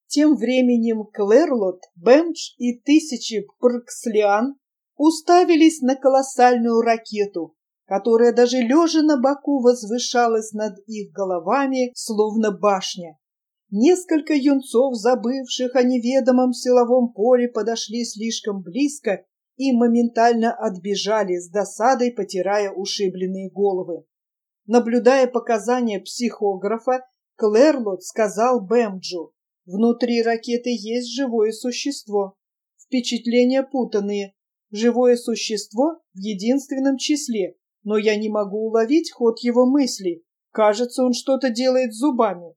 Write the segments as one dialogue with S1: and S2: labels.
S1: Тем временем Клэрлот, Бэмдж и тысячи пркслиан уставились на колоссальную ракету, которая даже лежа на боку возвышалась над их головами, словно башня. Несколько юнцов, забывших о неведомом силовом поле, подошли слишком близко и моментально отбежали, с досадой потирая ушибленные головы. Наблюдая показания психографа, Клэрлот сказал Бэмджу: «Внутри ракеты есть живое существо. Впечатления путанные. Живое существо в единственном числе, но я не могу уловить ход его мыслей. Кажется, он что-то делает зубами».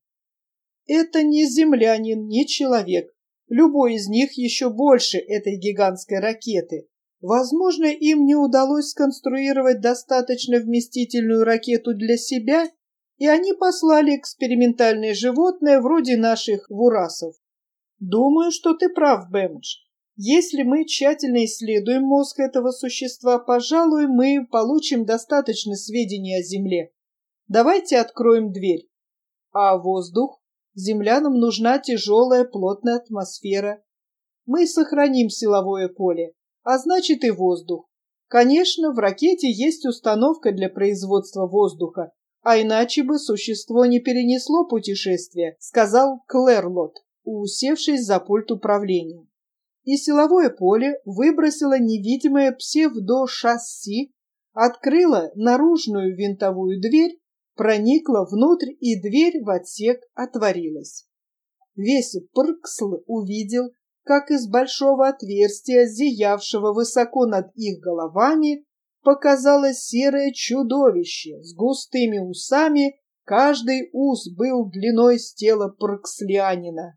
S1: Это не землянин, не человек. Любой из них еще больше этой гигантской ракеты. Возможно, им не удалось сконструировать достаточно вместительную ракету для себя, и они послали экспериментальное животное вроде наших вурасов. Думаю, что ты прав, Бэмдж. Если мы тщательно исследуем мозг этого существа, пожалуй, мы получим достаточно сведений о Земле. Давайте откроем дверь. А воздух? Землянам нужна тяжелая, плотная атмосфера. Мы сохраним силовое поле, а значит и воздух. Конечно, в ракете есть установка для производства воздуха, а иначе бы существо не перенесло путешествие, сказал Клэрлот, усевшись за пульт управления. И силовое поле выбросило невидимое псевдошасси, открыло наружную винтовую дверь, проникла внутрь, и дверь в отсек отворилась. Весь Прксл увидел, как из большого отверстия, зиявшего высоко над их головами, показалось серое чудовище с густыми усами, каждый ус был длиной с тела пркслианина.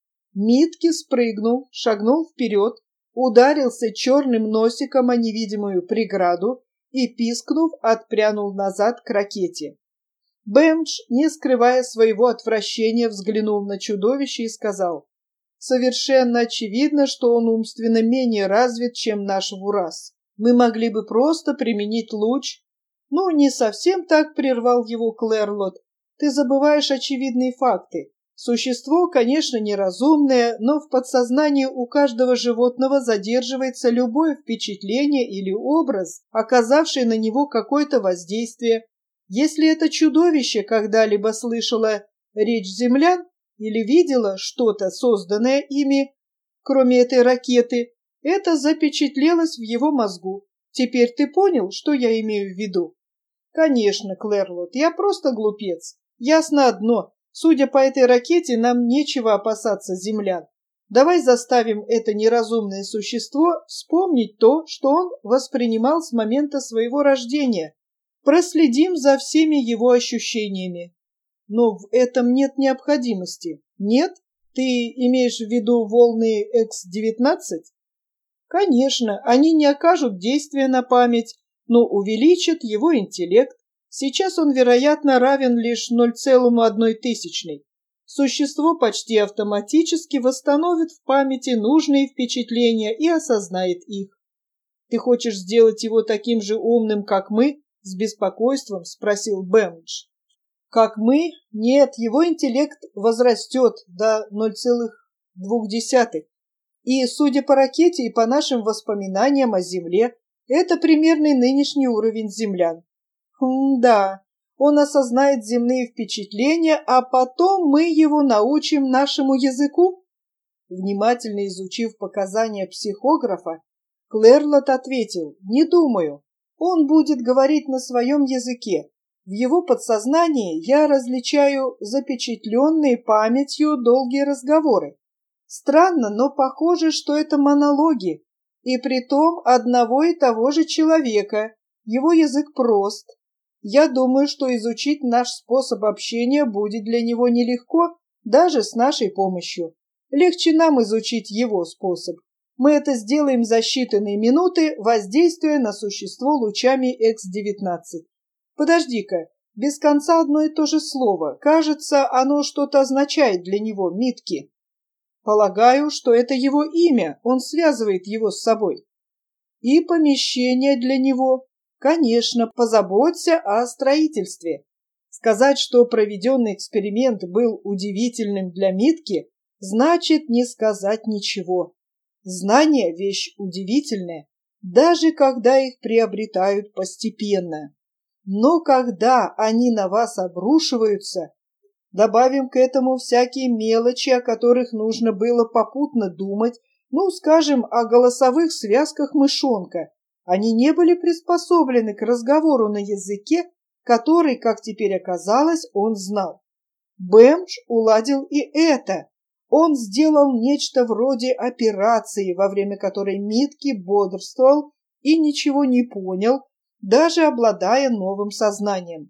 S1: Митки спрыгнул, шагнул вперед, ударился черным носиком о невидимую преграду и, пискнув, отпрянул назад к ракете. Бэмдж, не скрывая своего отвращения, взглянул на чудовище и сказал: «Совершенно очевидно, что он умственно менее развит, чем наш вурас. Мы могли бы просто применить луч». «Ну, не совсем так», — прервал его Клэрлот. «Ты забываешь очевидные факты. Существо, конечно, неразумное, но в подсознании у каждого животного задерживается любое впечатление или образ, оказавший на него какое-то воздействие. Если это чудовище когда-либо слышало речь землян или видело что-то, созданное ими, кроме этой ракеты, это запечатлелось в его мозгу. Теперь ты понял, что я имею в виду?» «Конечно, Клэрлот, я просто глупец. Ясно одно, судя по этой ракете, нам нечего опасаться землян. Давай заставим это неразумное существо вспомнить то, что он воспринимал с момента своего рождения. Проследим за всеми его ощущениями». «Но в этом нет необходимости». «Нет? Ты имеешь в виду волны X-19? Конечно, они не окажут действия на память, но увеличат его интеллект. Сейчас он, вероятно, равен лишь 0,1. Существо почти автоматически восстановит в памяти нужные впечатления и осознает их. Ты хочешь сделать его таким же умным, как мы? С беспокойством спросил Бэмдж. Как мы? Нет, его интеллект возрастет до 0,2. И, судя по ракете и по нашим воспоминаниям о Земле, это примерный нынешний уровень землян. Да, он осознает земные впечатления, а потом мы его научим нашему языку? Внимательно изучив показания психографа, Клэрлот ответил: «Не думаю. Он будет говорить на своем языке. В его подсознании я различаю запечатленные памятью долгие разговоры. Странно, но похоже, что это монологи, и притом одного и того же человека. Его язык прост. Я думаю, что изучить наш способ общения будет для него нелегко, даже с нашей помощью. Легче нам изучить его способ. Мы это сделаем за считанные минуты, воздействуя на существо лучами X-19. Подожди-ка, без конца одно и то же слово. Кажется, оно что-то означает для него, Митки». «Полагаю, что это его имя, он связывает его с собой». «И помещение для него. Конечно, позаботься о строительстве». Сказать, что проведенный эксперимент был удивительным для Митки, значит не сказать ничего. Знания – вещь удивительная, даже когда их приобретают постепенно. Но когда они на вас обрушиваются, добавим к этому всякие мелочи, о которых нужно было попутно думать, ну, скажем, о голосовых связках мышонка. Они не были приспособлены к разговору на языке, который, как теперь оказалось, он знал. Бэмдж уладил и это. Он сделал нечто вроде операции, во время которой Митки бодрствовал и ничего не понял, даже обладая новым сознанием.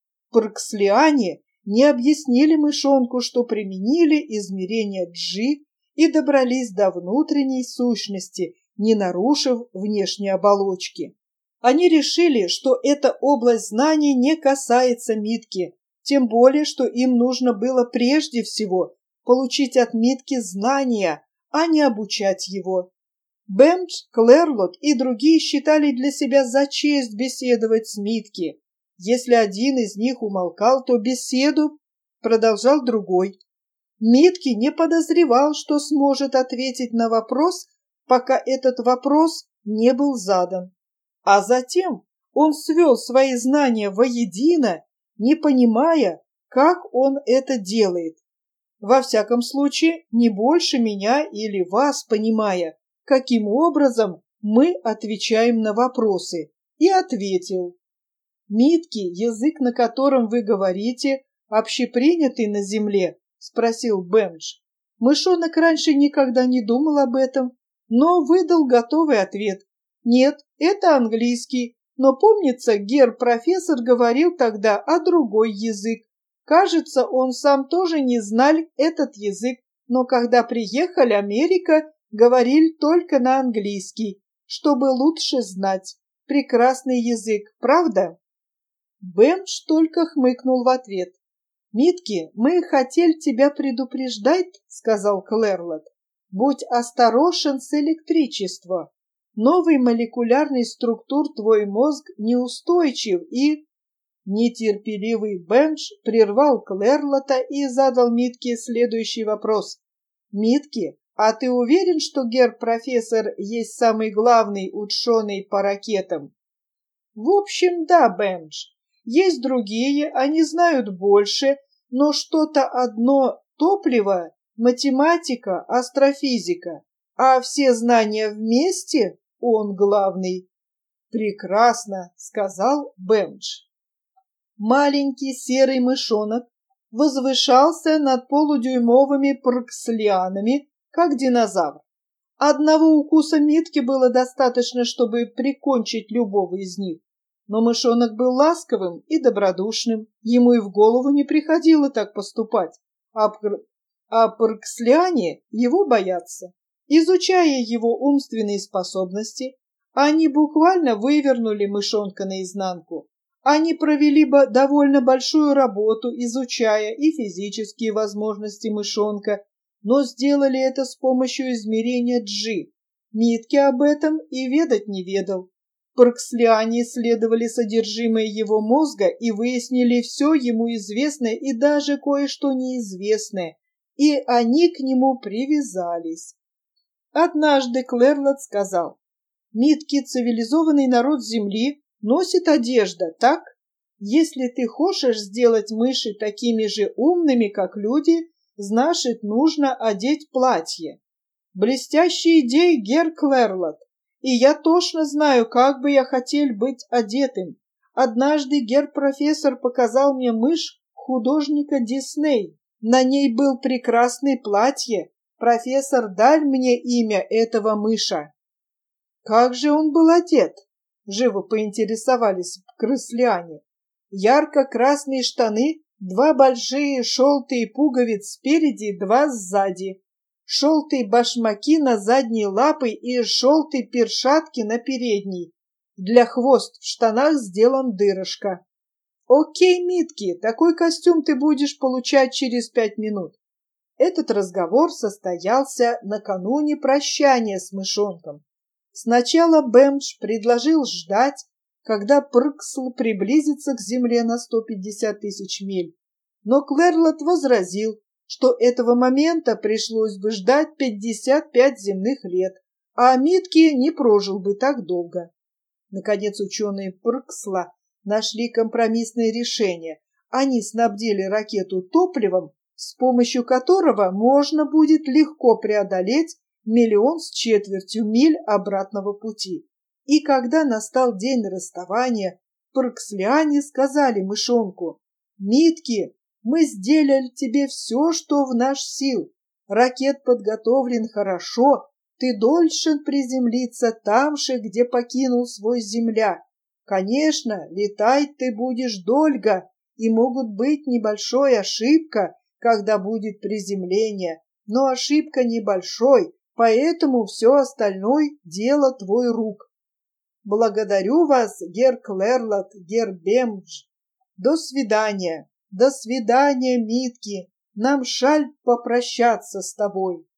S1: Пркслиане не объяснили мышонку, что применили измерение G и добрались до внутренней сущности, не нарушив внешней оболочки. Они решили, что эта область знаний не касается Митки, тем более, что им нужно было прежде всего получить от Митки знания, а не обучать его. Бэмдж, Клэрлот и другие считали для себя за честь беседовать с Митки. Если один из них умолкал, то беседу продолжал другой. Митки не подозревал, что сможет ответить на вопрос, пока этот вопрос не был задан. А затем он свел свои знания воедино, не понимая, как он это делает. Во всяком случае, не больше меня или вас понимая, каким образом мы отвечаем на вопросы. И ответил. «Митки, язык, на котором вы говорите, общепринятый на земле?» — спросил Бэмдж. Мышонок раньше никогда не думал об этом, но выдал готовый ответ. «Нет, это английский, но, помнится, гер-профессор говорил тогда о другой язык. Кажется, он сам тоже не знал этот язык, но когда приехали Америка, говорил только на английский, чтобы лучше знать. Прекрасный язык, правда?» Бэмдж только хмыкнул в ответ. «Митки, мы хотели тебя предупреждать, — сказал Клэрлот. — Будь осторожен с электричеством. Новый молекулярный структур твой мозг неустойчив и...» Нетерпеливый Бэмдж прервал Клэрлота и задал Митке следующий вопрос. «Митки, а ты уверен, что гер-профессор есть самый главный ученый по ракетам?» «В общем, да, Бэмдж. Есть другие, они знают больше, но что-то одно топливо, математика, астрофизика, а все знания вместе он главный». «Прекрасно», — сказал Бэмдж. Маленький серый мышонок возвышался над полудюймовыми пркслианами, как динозавр. Одного укуса Митки было достаточно, чтобы прикончить любого из них. Но мышонок был ласковым и добродушным, ему и в голову не приходило так поступать, а пркслиане его боятся. Изучая его умственные способности, они буквально вывернули мышонка наизнанку. Они провели бы довольно большую работу, изучая и физические возможности мышонка, но сделали это с помощью измерения G. Митки об этом и ведать не ведал. Пркслиане исследовали содержимое его мозга и выяснили все ему известное и даже кое-что неизвестное, и они к нему привязались. Однажды Клэрлот сказал: «Митки, цивилизованный народ Земли, носит одежда, так? Если ты хочешь сделать мыши такими же умными, как люди, значит, нужно одеть платье». Блестящая идея, гер Клэрлот. И я точно знаю, как бы я хотел быть одетым. Однажды гер-профессор показал мне мышь художника Дисней. На ней был прекрасное платье. Профессор дал мне имя этого мыша. Как же он был одет? Живо поинтересовались крысляне. Ярко-красные штаны, 2 большие желтые пуговицы спереди, 2 сзади. Желтые башмаки на задней лапы и желтые перчатки на передней. Для хвост в штанах сделан дырочка. «Окей, Митки, такой костюм ты будешь получать через 5 минут». Этот разговор состоялся накануне прощания с мышонком. Сначала Бэмдж предложил ждать, когда Прксл приблизится к земле на 150 000 миль, но Клэрлот возразил, что этого момента пришлось бы ждать 55 земных лет, а Митки не прожил бы так долго. Наконец ученые Прксла нашли компромиссное решение. Они снабдили ракету топливом, с помощью которого можно будет легко преодолеть 1,25 миль обратного пути. И когда настал день расставания, пркслиане сказали мышонку: «Митки, мы сделали тебе все, что в наш сил. Ракет подготовлен хорошо, ты должен приземлиться там же, где покинул свой земля. Конечно, летать ты будешь долго, и могут быть небольшой ошибка, когда будет приземление, но ошибка небольшой, поэтому все остальное дело твой рук. Благодарю вас, гер Клэрлот, гер Бемдж. До свидания, Митки. Нам жаль попрощаться с тобой».